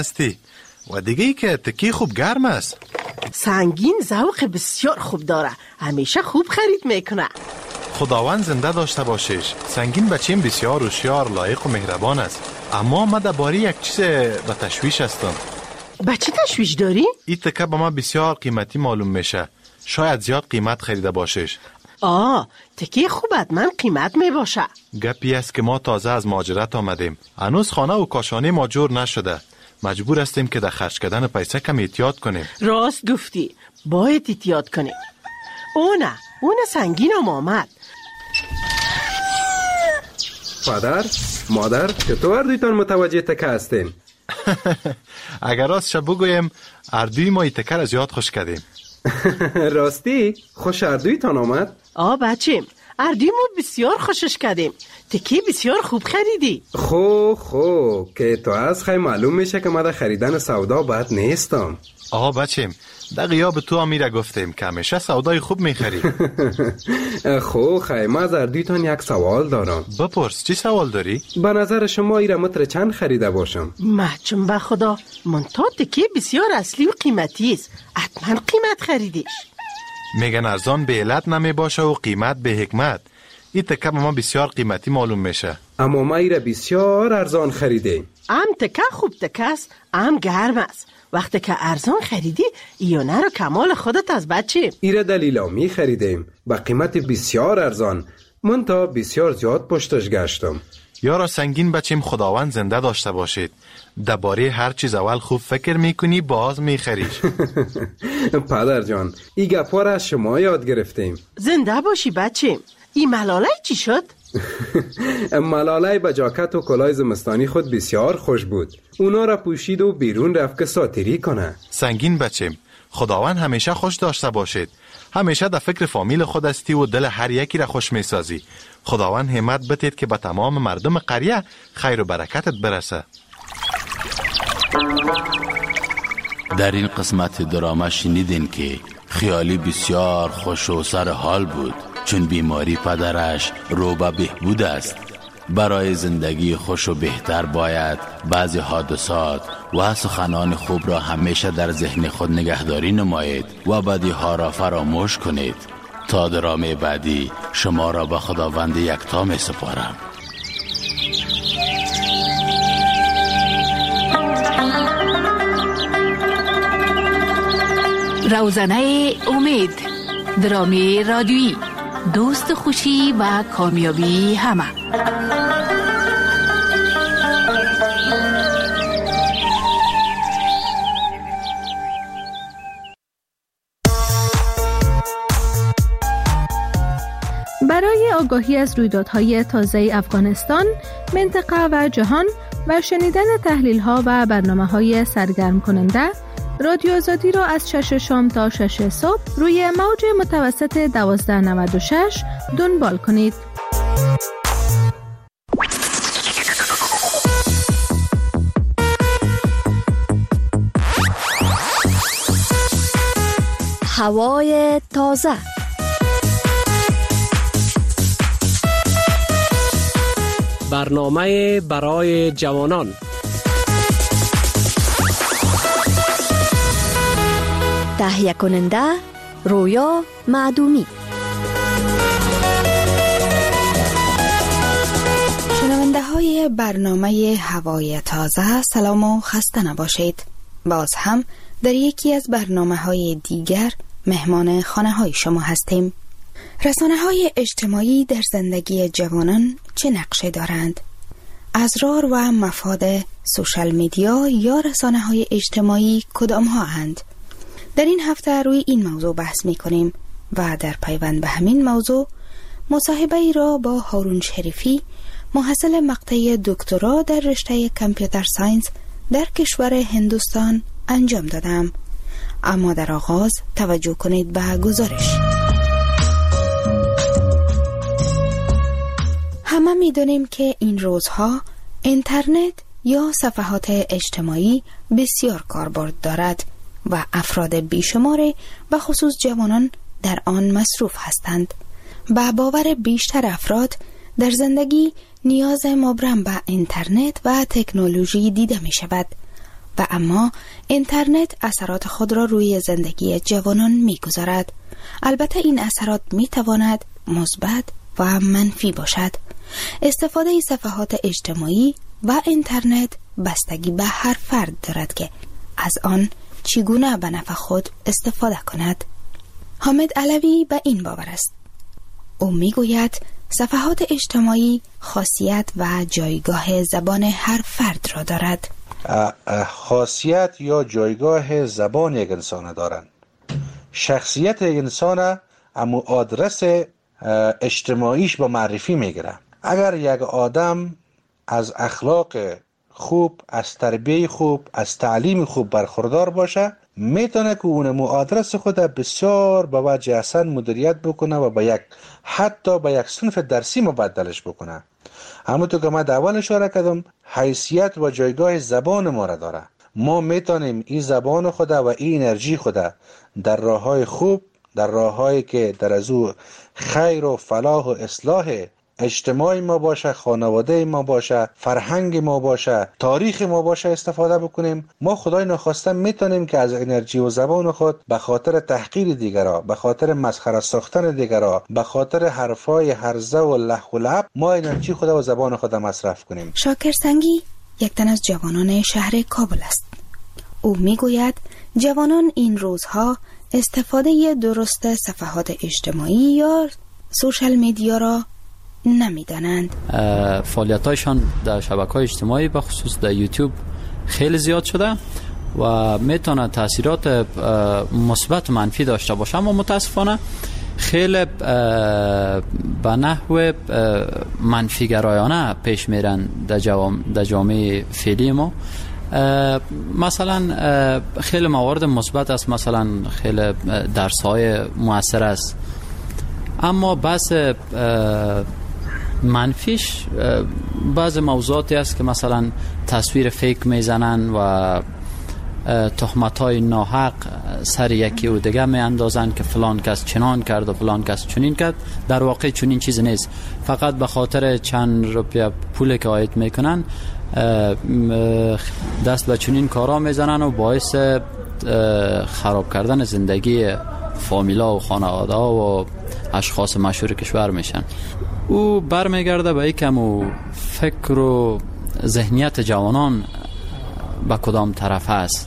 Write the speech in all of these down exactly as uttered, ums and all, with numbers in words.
هستی و دیگه ای که تکی خوب گرم است. سنگین ذوق بسیار خوب داره، همیشه خوب خرید میکنه. خداوند زنده داشته باشش. سنگین بچیم بسیار هوشیار، لایق و مهربان است، اما من درباره یک چیز به تشویش هستم. به چی تشویش داری؟ این تکه به من بسیار قیمتی معلوم میشه. شاید زیاد قیمت خریده باشش. آه، تکی خوب حتما قیمت می باشه. گپی است که ما تازه از مهاجرت آمدیم، هنوز خانه و کاشانه ما جور نشده. مجبور هستیم که در خرج کردن پیسه کم احتیاط کنیم. راست گفتی، باید احتیاط کنیم. او نه، اون سنگین هم آمد. پدر، مادر، چطور اردویتان متوجه تکه هستین؟ اگر راست شب بگویم اردوی ما این تکه را زیاد خوش کردیم. راستی؟ خوش اردویتان آمد؟ آه بچیم، اردوی ما بسیار خوشش کردیم. تکی بسیار خوب خریدی. خو خو که تو از خیلی معلوم میشه که من در خریدن سودا بد نیستم. آه بچیم، در غیاب تو امیره گفتیم که همیشه سودای خوب میخری. خو خیلی از اردویتان یک سوال دارم. بپرس، چی سوال داری؟ به نظر شما ایره متر چند خریده باشم؟ محچم به خدا، من تا تکی بسیار اصلی و قیمتی است، حتما قیمت خریدیش. میگن ارزان به علت نمی باشه و قیمت به حکمت. این تکه به ما بسیار قیمتی معلوم میشه. اما ما ایره بسیار ارزان خریدیم. ام تکه خوب تکه است، ام گرم است. وقتی که ارزان خریدی ایونه رو کمال خودت از بچه. ایره دلیلامی خریدیم با قیمت بسیار ارزان، من تا بسیار زیاد پشتش گشتم. یارا سنگین بچیم، خداوند زنده داشته باشید. درباره هر چیز اول خوب فکر میکنی باز میخریش. پدر جان، این گپا را از شما یاد گرفتیم. زنده باشی بچیم. این ملاله چی شد؟ ملاله با جاکت و کلاه زمستانی خود بسیار خوش بود. اونا را پوشید و بیرون رفت که ساتری کنه. سنگین بچیم، خداوند همیشه خوش داشته باشید. همیشه در فکر فامیل خود استی و دل هر یکی را خوش میسازی. خداوند همت بتید که به تمام مردم قریه خیر و برکتت برسه. در این قسمت دراما شنیدین که خیالی بسیار خوش و سر حال بود، چون بیماری پدرش رو به بهبود است. برای زندگی خوش و بهتر باید بعضی حادثات و سخنان خوب را همیشه در ذهن خود نگهداری نمایید و بدی ها را فراموش کنید. تا درامه بعدی شما را به خداوند یکتا می سپارم. روزنه امید، درامی رادیویی، دوست خوشی و کامیابی همه. برای آگاهی از رویدادهای تازه افغانستان، منطقه و جهان و شنیدن تحلیل‌ها و برنامه‌های سرگرم کننده، رادیو آزادی را از شش شام تا شش صبح روی موج متوسط دوازده نود و شش دنبال کنید. هوای تازه، برنامه برای جوانان، تهیه کننده رویا معدومی. شنونده های برنامه هوای تازه، سلام و خسته نباشید. باز هم در یکی از برنامه های دیگر مهمان خانه های شما هستیم. رسانه های اجتماعی در زندگی جوانان چه نقشه دارند؟ اضرار و مفاد سوشال میدیا یا رسانه های اجتماعی کدام ها اند؟ در این هفته روی این موضوع بحث می کنیم و در پیوند به همین موضوع مصاحبه ای را با هارون شریفی، محصل مقطع دکترا در رشته کامپیوتر ساینس در کشور هندوستان انجام دادم. اما در آغاز توجه کنید به گزارش. همه می دانیم که این روزها اینترنت یا صفحات اجتماعی بسیار کاربرد دارد و افراد بیشماری به خصوص جوانان در آن مصروف هستند. به باور بیشتر افراد در زندگی نیاز مبرم به اینترنت و تکنولوژی دیده می شود. و اما اینترنت اثرات خود را روی زندگی جوانان می‌گذارد. البته این اثرات می‌تواند مثبت و منفی باشد. استفاده صفحات اجتماعی و اینترنت بستگی به هر فرد دارد که از آن چگونه به نفع خود استفاده کند. حامد علوی به این باور است. او میگوید صفحات اجتماعی خاصیت و جایگاه زبان هر فرد را دارد. خاصیت یا جایگاه زبان یک انسان دارند. شخصیت یک انسان امو آدرس اجتماعیش با معرفی میگیره. اگر یک آدم از اخلاق خوب، از تربیه خوب، از تعلیم خوب برخوردار باشه، میتونه که اون آدرس خود بسیار به وجه احسن مدیریت بکنه و به یک حتی به یک صنف درسی مبدلش بکنه. همونطور که من در اول اشاره کردم، حیثیت و جایگاه زبان ما را داره. ما میتونیم این زبان خود و این انرژی خود در راههای خوب، در راههایی که در از او خیر و فلاح و اصلاح اجتماع ما باشه، خانواده ما باشه، فرهنگ ما باشه، تاریخ ما باشه استفاده بکنیم. ما خدای نخواسته میتونیم که از انرژی و زبان خود به خاطر تحقیر دیگرها، به خاطر مسخره ساختن دیگرها، به خاطر حرفای هرزه و لح و لعب ما انرژی خود و زبان خود مصرف کنیم. شاکر سنگی یک تن از جوانان شهر کابل است. او میگوید جوانان این روزها استفاده درست صفحات اجتماعی یا سوشال میدیا را نمیدانند. فعالیتایشان در شبکه‌های اجتماعی به خصوص در یوتیوب خیلی زیاد شده و میتونه تاثیرات مثبت و منفی داشته باشه، اما متاسفانه خیلی به نحو منفی گرایانه پیش میرن در جامعه فعلی ما. مثلا خیلی موارد مثبت است، مثلا خیلی درس‌های مؤثر است، اما بس منفیش بعض موضوعاتی است که مثلا تصویر فیک میزنن و تهمت‌های ناحق سر یکی و دیگه میاندازن که فلان کس چنان کرد و فلان کس چنین کرد. در واقع چنین چیزی نیست، فقط به خاطر چند روپیه پولی که عاید میکنن دست به چنین کارا میزنن و باعث خراب کردن زندگی فامیلا و خانواده و اشخاص مشهور کشور میشن. او برمیگرده به یکم و فکر و ذهنیت جوانان به کدام طرف است.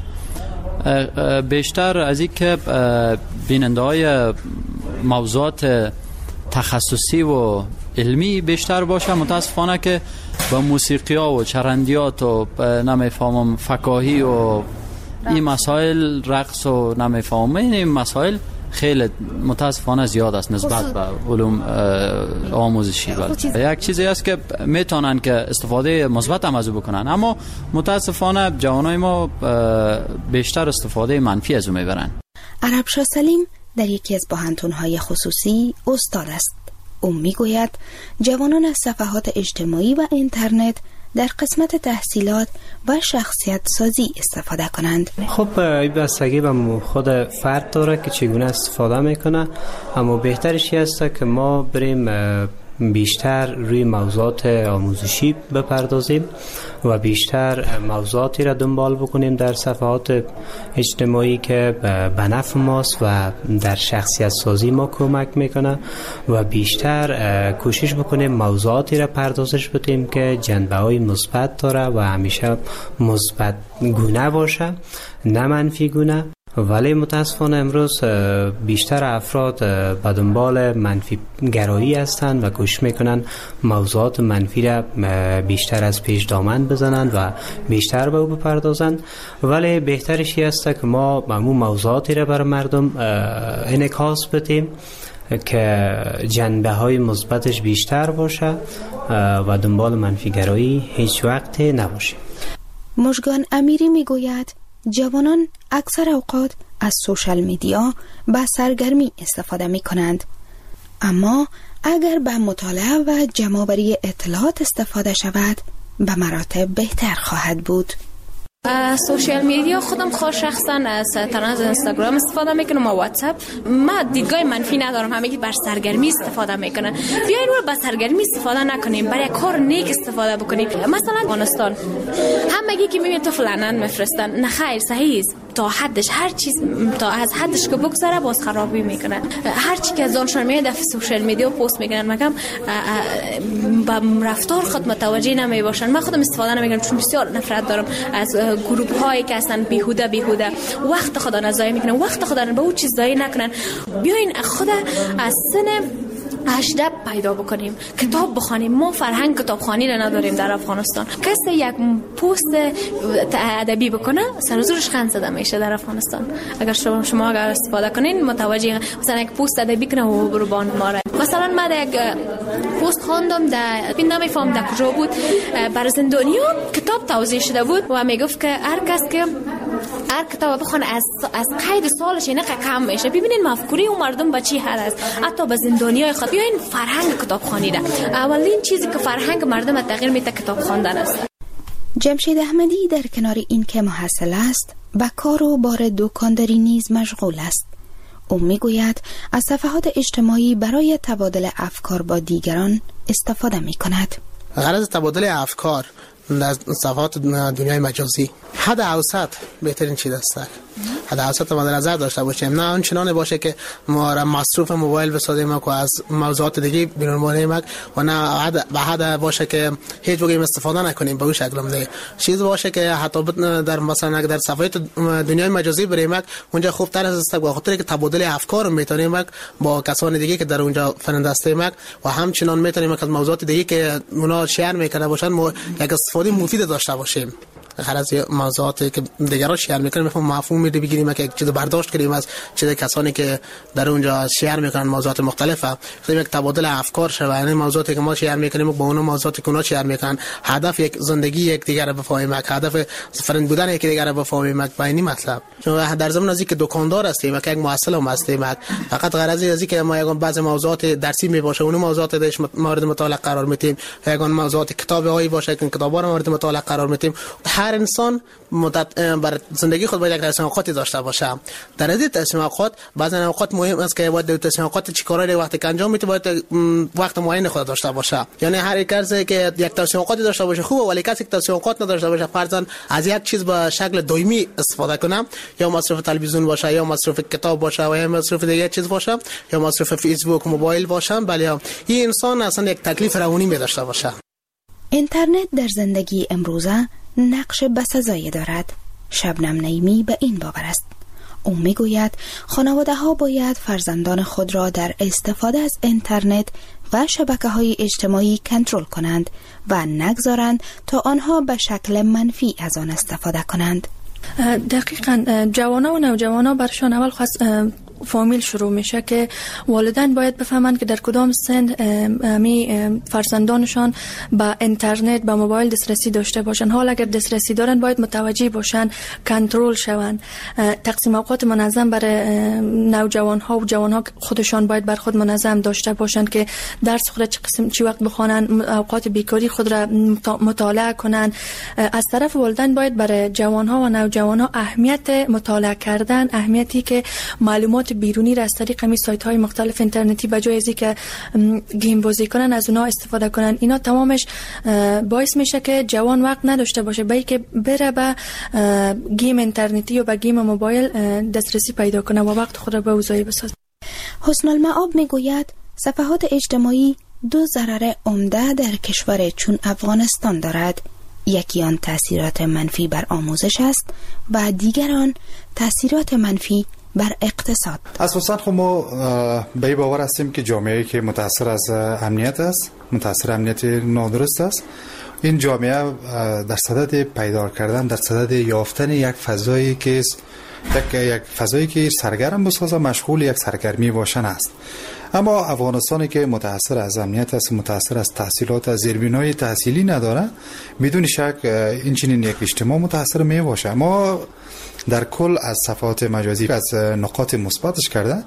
بیشتر از این که بیننده های موضوعات تخصصی و علمی بیشتر باشه، متاسفانه که با موسیقی ها و چرندیات و نمیفهمم فکاهی و این مسائل، رقص و نمیفهمم این مسائل خیلی متاسفانه زیاد است نسبت به علوم آموزشی. یک چیزی است که میتونن که استفاده مثبت هم از او بکنن، اما متاسفانه جوانای ما بیشتر استفاده منفی از او میبرن. عربشاه سلیم در یکی از پوهنتون‌های خصوصی استاد است. او میگوید جوانان از صفحات اجتماعی و اینترنت در قسمت تحصیلات و شخصیت سازی استفاده کنند. خب این بستگی به خود فرد داره که چگونه استفاده میکنه، اما بهترش است که ما بریم بیشتر روی موضوعات آموزشی بپردازیم و بیشتر موضوعاتی را دنبال بکنیم در صفحات اجتماعی که به نفع ماست و در شخصیت سازی ما کمک میکنه و بیشتر کوشش بکنیم موضوعاتی را پردازش بدیم که جنبه های مثبت داره و همیشه مثبت گونه باشه، نه منفی گونه. ولی متاسفانه امروز بیشتر افراد به دنبال منفی گرایی هستند و کوشش میکنن موضوعات منفی را بیشتر از پیش دامن بزنند و بیشتر به او بپردازند. ولی بهترش است که ما همون موضوعاتی را بر مردم انعکاس بدیم که جنبه های مثبتش بیشتر باشه و دنبال منفی گرایی هیچ وقت نباشه. مژگان امیری میگوید جوانان اکثر اوقات از سوشال میدیا به سرگرمی استفاده می کنند، اما اگر به مطالعه و جمع‌آوری اطلاعات استفاده شود به مراتب بهتر خواهد بود. سوشیال میدیا خودم خود شخصا از تنها اینستاگرام استفاده میکنم و واتساپ. ما دیدگاه منفی ندارم، همگی بر سرگرمی استفاده میکنن. بیاین رو بر سرگرمی استفاده نکنیم، برای کار نیک استفاده بکنیم. مثلا افغانستان همگی که میبینید تو فلانن میفرستن، نه خیر صحیح است تا حدش، هر چیز تا از حدش که بگذره باز خرابی میکنن. هر چی که از آنشون میاد در سوشیال میدیا پست میکنن، مگم با رفتار خود متوجه نمیباشن. من خودم استفاده نمیکنم چون بسیار نفرت دارم از گروه هایی که هستن بیهوده بیهوده وقت خدا نزایی میکنن، وقت خدا به اون چیز ضایع نکنن. بیاین خود از سن هجده پیدا بکنیم، کتاب بخونیم. ما فرهنگ کتابخوانی را نداریم در افغانستان. کسی یک پست ادبی بکنه سر و زورش خند زده میشه در افغانستان. اگر شما شما اگر استفاده کنین متوجه، مثلا یک پست ادبی کنه و بربان ماره. مثلا من یک پست خواندم در بین نمیفهم در کجا بود، بر زندانیان کتاب توضیح شده بود و میگفت که هر کس که هر کتاب بخونه از از قید سالش نه کم میشه. ببینید مفکوره اون مردم با چی حد است، حتی به زندانیای خود. بیاین فرهنگ کتابخوانی ده. اولین چیزی که فرهنگ مردم تغییر میده کتاب خواندن است. جمشید احمدی در کنار این که محصل است، به کار و بار دکانداری نیز مشغول است. او میگوید از صفحات اجتماعی برای تبادل افکار با دیگران استفاده میکند. غرض تبادل افکار در صفحات دنیای مجازی حد اوسط بهترین چیز است. حد اوسط مد نظر داشته باشیم، نه آنچنان باشه که ما را مصروف موبایل بسازیم و از موضوعات دیگه بیرون بانیم و نه حد به حد باشه که هیچ وقت استفاده نکنیم به اون شکل. نه چیز باشه که حتی در مثلا در صفحات دنیای مجازی بریم اونجا خوب تر است، به خاطر که تبادل افکار میتونیم با کسان دیگه که در اونجا فرندسته مک و همچنان میتونیم از موضوعات دیگه که اونا شیر میکنه باشن ما یک استفاده مفید داشته باشیم. هر از موضوعاتی که دیگران شیر میکنن میفهم مفهوم میده بگیریم که چیز برداشت کنیم از چیز کسانی که در اونجا شیر میکنن موضوعات مختلفه. خیلی یک تبادل افکار شوه، یعنی موضوعاتی که ما شیر میکنیم با اون موضوعاتی که اونا شیر میکنن، هدف یک زندگی یک دیگر رو بفهمیم، هدف فرند بودن یک دیگر رو بفهمیم. با این مطلب چون در زمان ازی که دکاندار هستیم که یک محصل هم هستیم، فقط غرض ازی که ما یگان بعضی موضوعات درسی میباشه اون موضوعات درش مورد مطالعه قرار میدیم، یگان موضوعات کتابی هایی باشه که کتابا رو مورد مطالعه قرار میدیم. هر انسان مدت بر زندگی خود باید یک تصمیم خودی داشته باشه. در این تصمیم خود بعضی اوقات مهم است که باید تصمیم خود چی کاری وقتی که انجام میده باید وقت معین خود داشته باشه. یعنی هر کسی که یک تصمیم خودی داشته باشه خوبه، ولی کسی که تصمیم خود نداشته باشه فرضاً از یک چیز به شکل دائمی استفاده کنه، یا مصرف تلویزیون باشه یا مصرف کتاب باشه و یا مصرف دیگه چیز باشه یا مصرف فیسبوک موبایل باشه، بله این انسان اصلا یک تکلیف روانی می داشته باشه. اینترنت در زندگی امروزه نقش بسزایی دارد. شبنم نعیمی به این باور است. او میگوید خانواده ها باید فرزندان خود را در استفاده از اینترنت و شبکه‌های اجتماعی کنترل کنند و نگذارند تا آنها به شکل منفی از آن استفاده کنند. دقیقاً جوانان و نوجوانان برشان اول خاص فامیل شروع میشه که والدین باید بفهمند که در کدام سن می فرزندانشان با اینترنت با موبایل دسترسی داشته باشند. حال اگر دسترسی دارن باید متوجه باشند، کنترل شوند. تقسیم اوقات منظم برای نوجوان ها و جوان ها خودشان باید بر خود منظم داشته باشند که درس خود چه قسم چی وقت بخوانند، اوقات بیکاری خود را مطالعه کنند. از طرف والدین باید برای جوان ها و نوجوان ها اهمیت مطالعه کردن، اهمیتی که معلومات بیرونی را از طریق می سایت های مختلف اینترنتی به جای ازی که گیم بازی کنن از اونا استفاده کنن، اینا تمامش باعث میشه که جوان وقت نداشته باشه به که بره به گیم اینترنتی و به گیم موبایل دسترسی پیدا کنه و وقت خود را به اوضاعی بسازه. حسن المعاب میگوید صفحات اجتماعی دو ضرر عمده در کشور چون افغانستان دارد. یکی آن تاثیرات منفی بر آموزش است و دیگر آن تاثیرات منفی بر اقتصاد. اساساً خب ما به این باور هستیم که جامعه‌ای که متأثر از امنیت است، متأثر امنیت نادرست است، این جامعه در صدد پیدا کردن، در صدد یافتن یک فضایی که یک یک فضایی که سرگرم بسازه، مشغول یک سرگرمی باشن است. اما افغانستانی که متأثر از امنیت است، متأثر از تحصیلات، از زیربنای تحصیلی نداره، بدون شک این چنین یک اجتماع متأثر می باشه. ما در کل از صفحات مجازی از نقاط مثبتش کرده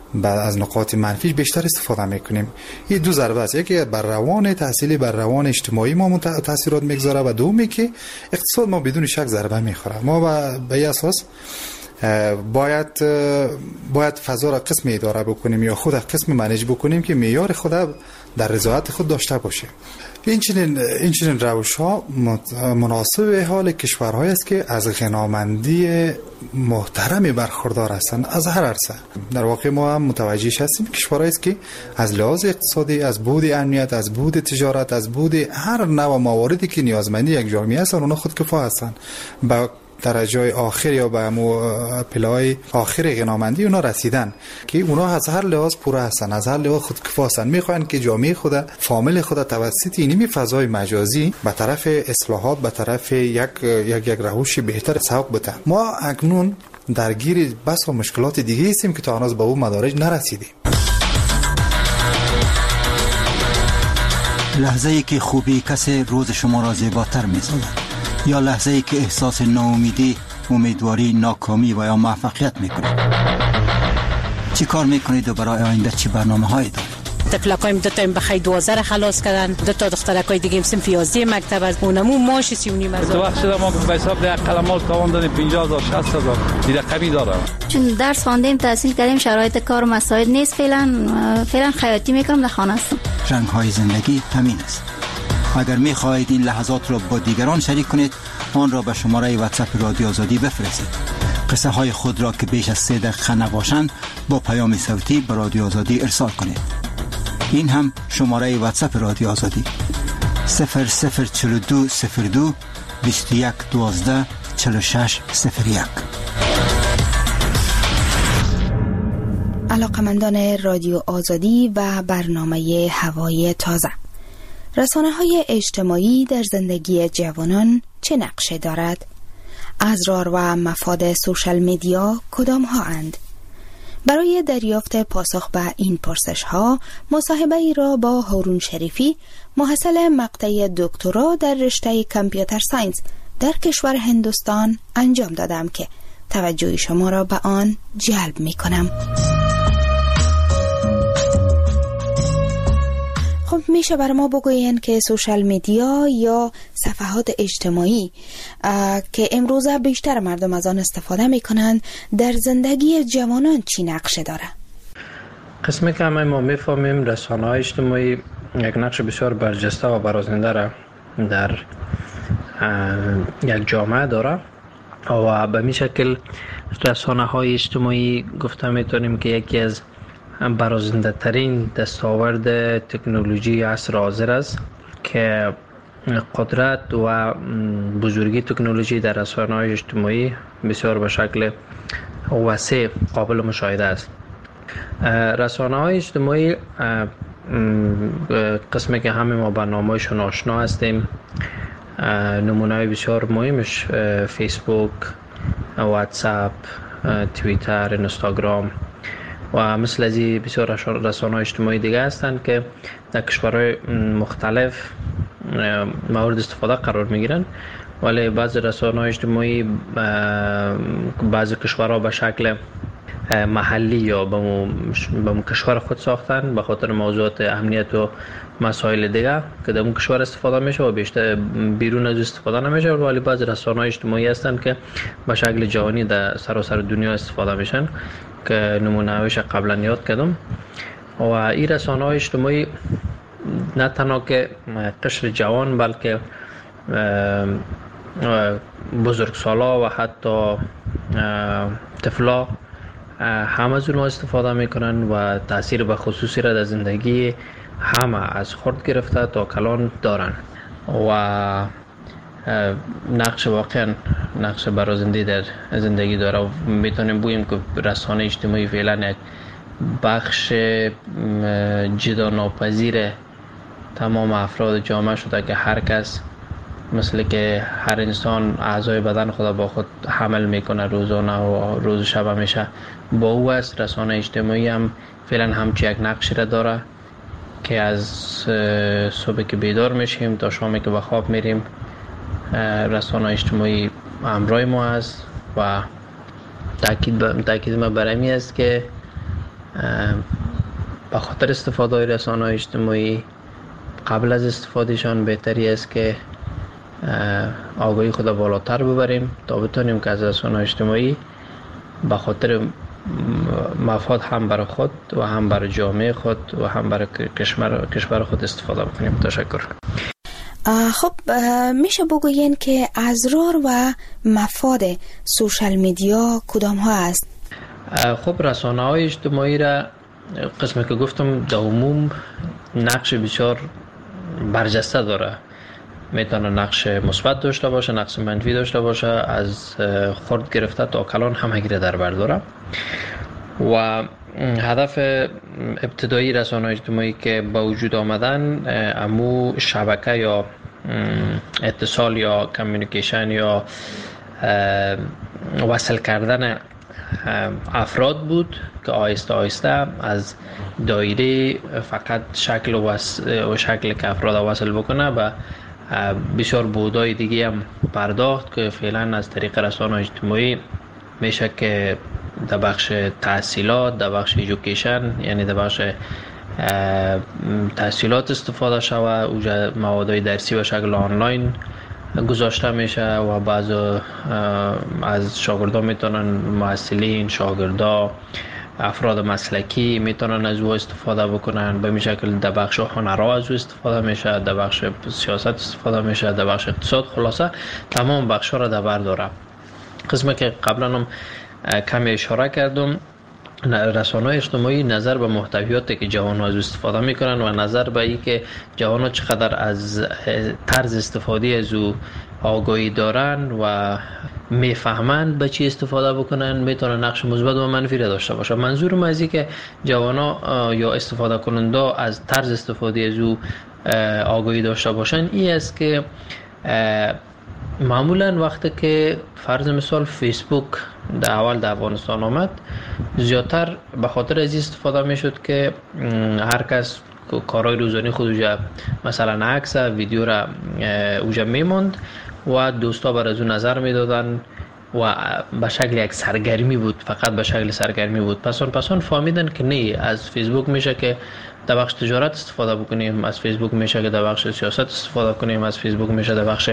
بعد از نقاط منفیش بیشتر استفاده میکنیم. این دو ضربه است، یکی بر روان تحصیلی، بر روان اجتماعی ما تاثیرات میگذاره و دومی که اقتصاد ما بدون شک ضربه میخوره. ما به این اساس باید باید فضا را قسم اداره بکنیم یا خود قسم منیج بکنیم که معیار خود در رضایت خود داشته باشیم. این چنین این چنین روش‌ها مناسب حال کشورهایی است که از غنامندی محترمی برخوردار هستند از هر عرصه. در واقع ما هم متوجه هستیم کشورهایی است که از لحاظ اقتصادی، از بود امنیت، از بود تجارت، از بود هر نوع مواردی که نیازمندی یک جامعه است اونها خودکفا هستند. با درجه آخر یا به پلای آخر غنامندی اونا رسیدن که اونا از هر لحاظ پوره هستن، از هر لحاظ خودکفا هستن. میخوان که جامعه خود فامیل خود توسط اینمی فضای مجازی به طرف اصلاحات، به طرف یک یک یک روش بهتر سوق بده. ما اکنون درگیر بس و مشکلات دیگه هستیم که تا هنوز به اون مدارج نرسیدیم. لحظه ای که خوبی کسی روز شما را زیباتر می‌سازد یا لحظه ای که احساس ناامیدی، امیدواری، ناکامی و یا موفقیت میکنید؟ چی کار میکنید و برای آینده چی برنامه هایی دارید؟ تفلکایم دو تا بخیر دوازده خلاص کردن، دو تا دخترکای دیگه صنف یازده مکتب از اونمو ماش سی و نیم هزار. تو وقت شده ما به حساب ده قلمال تاوان دادیم پنجاه هزار شصت هزار دیگه قبی داره. چون درس خواندیم، تحصیل کردیم، شرایط کار و مساعد نیست. فعلا فعلا خیاطی میکنم، در خانه هستم. رنگ های زندگی همین است. اگر می خواهید این لحظات را با دیگران شریک کنید، آن را به شماره واتساپ رادیو آزادی بفرستید. قصه های خود را که بیش از سه دقیقه نباشند با پیام صوتی به رادیو آزادی ارسال کنید. این هم شماره واتساپ رادیو آزادی صفر صفر چهل و دو صفر دو بیست و یک دوازده چهل و شش صفر یک. علاقمندان رادیو آزادی و برنامه هوای تازه، رسانه‌های اجتماعی در زندگی جوانان چه نقشی دارد؟ اضرار و مفاد سوشال میدیا کدام ها اند؟ برای دریافت پاسخ به این پرسش ها مصاحبه ای را با هارون شریفی، محصل مقطع دکترا در رشته کامپیوتر ساینس در کشور هندوستان انجام دادم که توجه شما را به آن جلب می کنم. خب میشه برای ما بگوین که سوشال میدیا یا صفحات اجتماعی که امروزه بیشتر مردم از آن استفاده میکنند در زندگی جوانان چی نقشه داره؟ قسمی که همه ما میفهمیم رسانه‌های اجتماعی یک نقش بسیار برجسته و برازنده را در یک جامعه داره و به می شکل رسانه‌های اجتماعی گفته میتونیم که یکی از برازنده ترین دستاورد تکنولوژی عصر حاضر است که قدرت و بزرگی تکنولوژی در رسانه‌های اجتماعی بسیار به شکل وسیع قابل مشاهده است. رسانه‌های اجتماعی قسمی که همه ما برنامه‌شون آشنا هستیم، نمونه‌های بسیار مهمش فیسبوک، واتساپ، توییتر، اینستاگرام و مثل از این بسیار رسانه‌های اجتماعی دیگه هستند که در کشورهای مختلف مورد استفاده قرار میگیرن، ولی بعضی رسانه‌های اجتماعی بعضی کشورها به شکل محلی یا به کشور خود ساختن به خاطر موضوعات امنیت و مسائل دیگه که در اون کشور استفاده میشه و بیشتر بیرون از استفاده نمیشه، ولی بعضی رسانه‌های اجتماعی هستند که به شکل جهانی در سراسر دنیا استفاده میشن که نمونه‌هاش قبلا یاد کردم. و این رسانه‌های اجتماعی نه تنها که قشر جوان بلکه بزرگسالا و حتی طفلا هم از اونها استفاده میکنن و تاثیر به خصوصی را در زندگی همه از خرد گرفته تا کلان دارن و نقش واقعا نقش برازنده در زندگی داره و میتونیم بگوییم که رسانه اجتماعی فعلا یک بخش جدا ناپذیر تمام افراد جامعه شده که هر کس مثل که هر انسان اعضای بدن خود با خود حمل میکنه روزانه و روز شب همیشه با او است. رسانه اجتماعی هم فعلا همچی یک نقشی را داره که از صبح که بیدار میشیم تا شامی که به خواب میریم رسانه اجتماعی همراه ما است و تاکید تاکید ما بر این است که به خاطر استفاده رسانه‌های اجتماعی قبل از استفادهشان بهتری است که آگاهی خود بالاتر ببریم تا بتونیم که از رسانه‌های اجتماعی به خاطر مفاد هم برای خود و هم برای جامعه خود و هم برای کشور کشور خود استفاده بکنیم. تشکر. خب میشه بگوین که ازرار و مفاد سوشال میدیا کدام ها است؟ خب رسانه‌های اجتماعی را قسمی که گفتم در عموم نقش بسیار برجسته داره. میتونه نقش مثبت داشته باشه، نقش منفی داشته باشه، از خرد گرفته تا کلان همگی را در بر داره. و هدف ابتدایی رسانه‌های اجتماعی که با وجود آمدن امو شبکه یا اتصال یا کمیونیکیشن یا وصل کردن افراد بود که آهسته آهسته از دایره فقط شکل و شکل که افراد وصل بکنه و بسیار بودای دیگه هم پرداخت که فعلا از طریق رسانه‌های اجتماعی میشه که در بخش تحصیلات، در بخش ایژوکیشن یعنی در بخش تحصیلات استفاده شوه، اوجا موادهای درسی و شکل آنلاین گذاشته میشه و بعض از شاگردان میتونن، محصلین، شاگردا، افراد مسلکی میتونن از او استفاده بکنن. به این شکل در بخش هنرها از او استفاده میشه، در بخش سیاست استفاده میشه، در بخش اقتصاد، خلاصه تمام بخش ها را در بر داره. قسمی که قبلا هم کمی اشاره کردم، رسانه‌های اجتماعی نظر به محتویاتی که جوان ها از استفاده میکنن و نظر به این که جوان ها چقدر از طرز استفاده از او آگاهی دارن و میفهمند به چی استفاده بکنن میتونه نقش مثبت و منفی را داشته باشه. منظورم از این که جوان ها یا استفاده کننده از طرز استفاده از او آگاهی داشته باشن این است که معمولا وقتی که فرض مثال فیسبوک در اول در افغانستان آمد زیادتر به خاطر از استفاده میشد که هر کس کارهای روزانه خود اوجا مثلا عکس ویدیو را اوجا میموند و دوستا بر از اون نظر میدادن و به شکل یک سرگرمی بود، فقط به شکل سرگرمی بود. پسان پسان فهمیدن که نه، از فیسبوک میشه که در بخش تجارت استفاده بکنیم، از فیسبوک میشه که در بخش سیاست استفاده کنیم، از فیسبوک میشه در بخش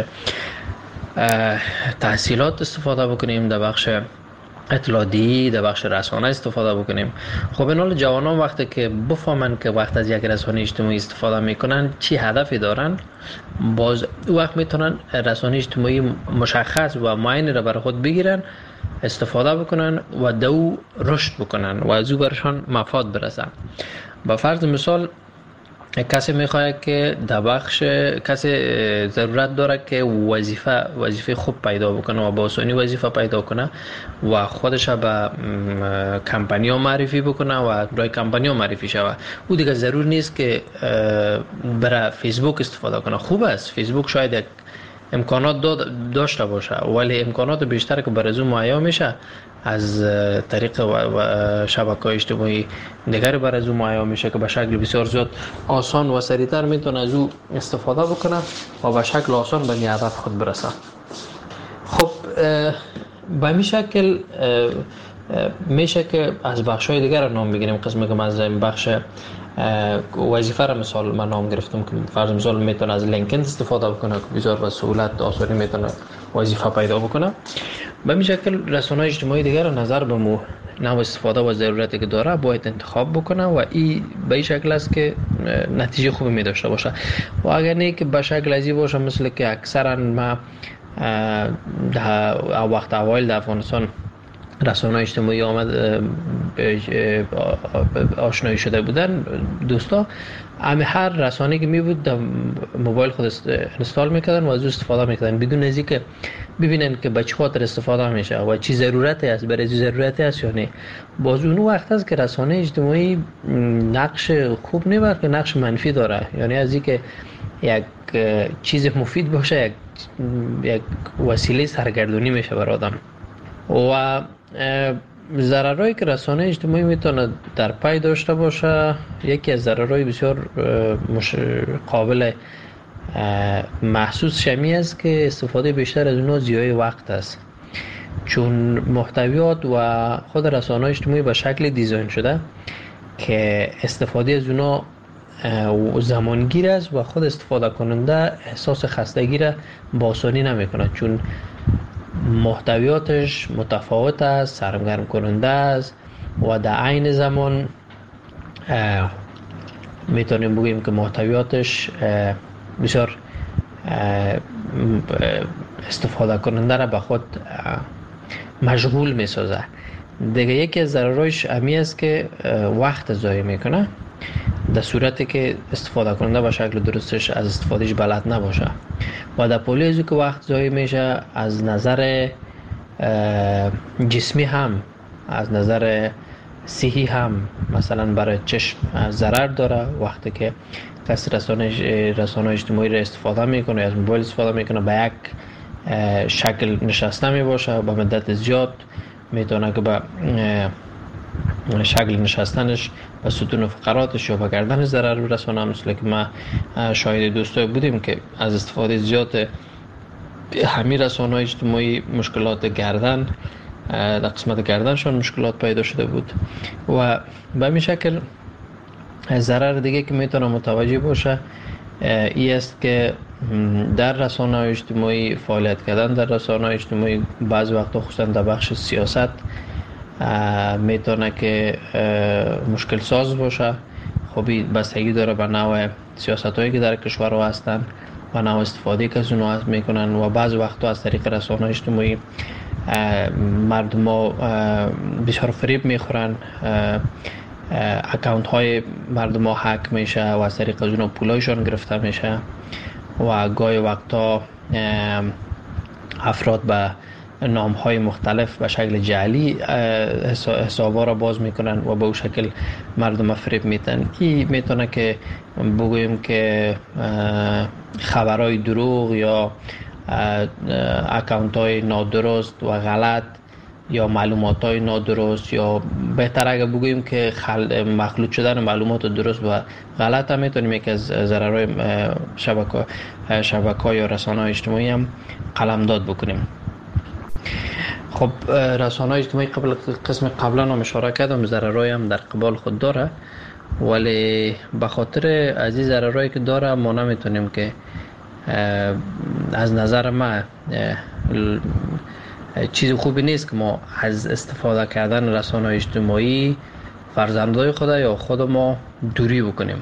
تحصیلات استفاده بکنیم، در بخش اطلاعاتی، در بخش رسانه استفاده بکنیم. خب این حال جوانان وقتی که بفهمن که وقت از یک رسانه اجتماعی استفاده میکنن چی هدفی دارن، باز وقت میتونن رسانه اجتماعی مشخص و معین را برای خود بگیرن، استفاده بکنن و دو رشد بکنن و از او برشان مفاد برسن. با فرض مثال کسی میخواد که در بخش کسی ضرورت داره که وظیفه وظیفه خوب پیدا بکنه و با آسانی وظیفه پیدا کنه و خودش به کمپانی‌ها معرفی بکنه و برای کمپانی‌ها معرفی شوه. او دیگه ضرور نیست که برای فیسبوک استفاده کنه. خوب است فیسبوک شاید یک امکانات داشته باشه ولی امکانات بیشتر که برای او مهیا میشه از طریق شبکه‌های اجتماعی دیگر برای از او مهیا میشه که به شکل بسیار زیاد آسان و سریعتر میتونه از او استفاده بکنه و به شکل آسان به هدف خود برسه. خب به این شکل میشه که از بخش‌های دیگر نام بگیریم. قسمی که من از این بخش وظیفه را مثال من نام گرفتم که فرض مثال میتونه از لینکدین استفاده بکنه که بسیار به سهولت آسانی میتونه وظیفه پیدا بکنه. به این شکل رسانه‌های اجتماعی دیگر نظر به مو نوع استفاده و ضرورتی که داره باید انتخاب بکنه و این به این شکل است که نتیجه خوبی می داشته باشه. و اگر نه که به شکل ازی باشه مثل که اکثرا ما در وقت اوایل در افغانستان رسانه‌های اجتماعی آمد آشنایی شده بودن دوستا، همه هر رسانه‌ای که می بود در موبایل خود اینستال میکردن و از استفاده میکردن بدون از اینکه ببینن که به چه خاطر استفاده میشه و چی ضرورتی است، برای چی ضرورتی است یا نه. باز اون وقت است که رسانه اجتماعی نقش خوب نه بلکه نقش منفی داره. یعنی از اینکه یک چیز مفید باشه یک یک وسیله سرگردانی میشه برای آدم. و ضررهایی که رسانه اجتماعی میتونه در پی داشته باشه، یکی از ضررهای بسیار مش... قابل محسوس شمی است که استفاده بیشتر از اونها ضیاع وقت است، چون محتویات و خود رسانه اجتماعی به شکل دیزاین شده که استفاده از اونا زمانگیر است و خود استفاده کننده احساس خستگی را با آسانی نمیکنه، چون محتویاتش متفاوت است، سرگرم کننده است و در عین زمان میتونیم بگیم که محتویاتش بسیار استفاده کننده را به خود مشغول میسازه. دیگه یکی از ضررش امی است که وقت ضایع میکنه، در صورتی که استفاده کننده به شکل درستش از استفادهش بلد نباشه. و در پولی ازو که وقت ضایع میشه، از نظر جسمی هم، از نظر صحی هم، مثلا برای چشم ضرر داره. وقتی که کسی رسانه رسانه اجتماعی را استفاده میکنه، از موبایل استفاده میکنه، به یک شکل نشسته میباشه، به مدت زیاد میتونه که به شکل نشستنش و ستون فقراتش یا به گردنش ضرر برسونه. مثل که ما شاهد دوستای بودیم که از استفاده زیاد همین رسانه اجتماعی مشکلات گردن، در قسمت گردنشان مشکلات پیدا شده بود. و به این شکل ضرر دیگه که میتونه متوجه باشه ای است که در رسانه اجتماعی فعالیت کردن، در رسانه اجتماعی بعض وقتا خصوصا در بخش سیاست میتونه که مشکل ساز باشه. خب بستگی داره به نوع سیاست هایی که در کشور هستن و نوع استفاده که از اونها میکنن. و بعض وقتا از طریق رسانه اجتماعی مردم ها بسیار فریب میخورن، اکاونت های مردم ها هک میشه و از طریق از اونها پولایشان گرفته میشه و گاهی وقتا افراد به نام های مختلف به شکل جعلی حسابا را باز میکنن و به اون شکل مردم فریب میتن. این میتونه که بگویم که خبرهای دروغ یا اکاونت های نادرست و غلط یا معلومات های نادرست، یا بهتر اگه بگوییم که خل... مخلوط شدن معلومات درست و غلط هم میتونیم یک از ضررهای شبکه شبکه یا رسانه اجتماعی هم قلمداد بکنیم. خب رسانه اجتماعی قبل قسم قبلا هم اشاره کردم ضررهای هم در قبال خود داره، ولی به خاطر از این ضررهایی که داره ما نمیتونیم که از نظر ما چیز خوبی نیست که ما از استفاده کردن رسانه اجتماعی فرزندای خود یا خود ما دوری بکنیم.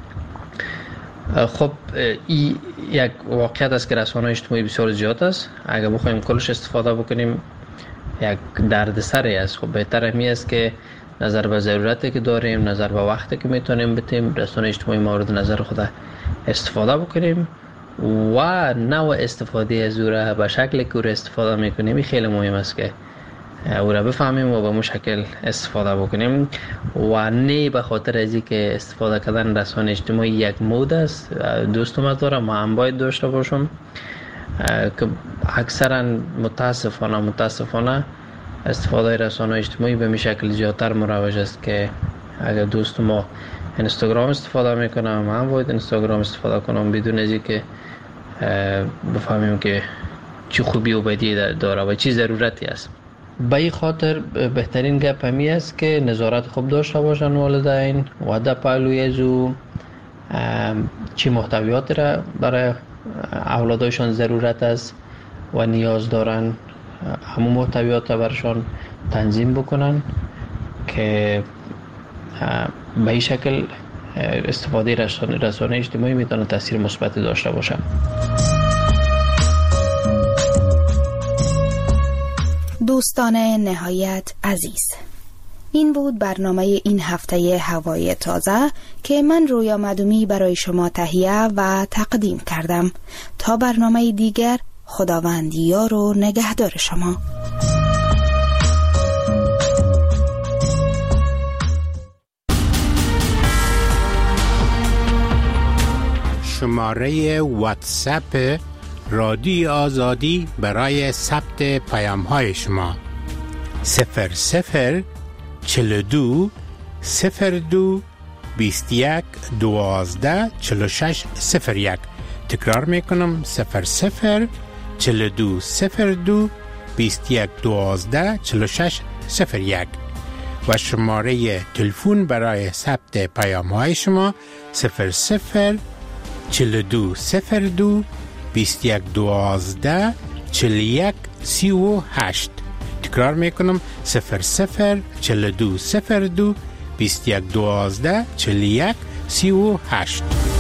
خب این یک واقعیت است که رسانه اجتماعی بسیار زیاد است. اگر بخوایم کلش استفاده بکنیم یک دردسری است. خب بهتر همی است که نظر به ضرورتی که داریم، نظر به وقتی که میتونیم بتیم، رسانه اجتماعی مورد نظر خود استفاده بکنیم و نوع استفاده از او را به شکلی که او را استفاده میکنیم این خیلی مهم است که او را بفهمیم و به اون شکل استفاده بکنیم و نه به خاطر از اینکه استفاده کردن رسانه اجتماعی یک مود است. دوستم از دارم ما هم باید داشته باشم که اکثرا متاسفانه متاسفانه استفاده رسانه اجتماعی به می شکل زیادتر مروج است که اگر دوست ما اینستاگرام استفاده میکنم من باید اینستاگرام استفاده کنم بدون از اینکه بفهمیم که چی خوبی و بدی داره و چی ضرورتی است. به این خاطر بهترین گپ همی است که نظارت خوب داشته باشن والدین و در پهلوی از او چی محتویات را برای اولادایشان ضرورت است و نیاز دارن همون محتویات را برشان تنظیم بکنن که به این شکل استفاده رسانه, رسانه اجتماعی میتونه تاثیر مثبت داشته باشه. دوستان نهایت عزیز، این بود برنامه این هفته هوای تازه که من رویا مدومی برای شما تهیه و تقدیم کردم. تا برنامه دیگر، خداوند یار و نگهدار شما. شماره واتساپ رادیو آزادی برای ثبت پیام های شما صفر صفر چل دو صفر دو بیست یک دوازده چل شش صفر یک. تکرار میکنم صفر صفر چل دو صفر دو بیست یک دوازده چل شش صفر یک. و شماره تلفن برای ثبت پیام های شما صفر صفر چهل و دو صفر دو بیست و یک دوازده چهل و یک سی و هشت. تکرار میکنم صفر صفر چهل و دو صفر دو بیست و یک دوازده چهل و یک سی و هشت.